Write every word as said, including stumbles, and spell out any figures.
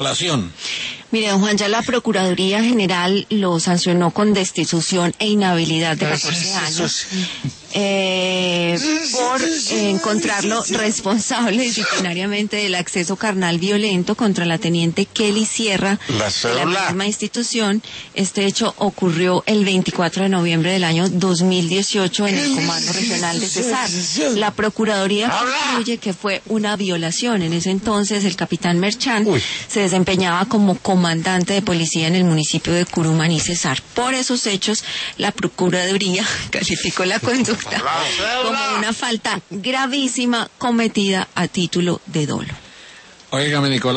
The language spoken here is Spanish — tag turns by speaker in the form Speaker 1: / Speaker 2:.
Speaker 1: Mire, don Juan, ya la Procuraduría General lo sancionó con destitución e inhabilidad de catorce años eh, por eh, encontrarlo responsable disciplinariamente del acceso carnal violento contra la teniente Kelly Sierra de la misma institución. Este hecho ocurrió el veinticuatro de noviembre del año dos mil dieciocho en el Comando Regional de Cesar. La Procuraduría concluye que fue una violación. En ese entonces el capitán Merchán Uy. se desempeñaba como comandante de policía en el municipio de Curumaní, Cesar. Por esos hechos, la Procuraduría calificó la conducta como una falta gravísima cometida a título de dolo.
Speaker 2: Óigame, Nicolás.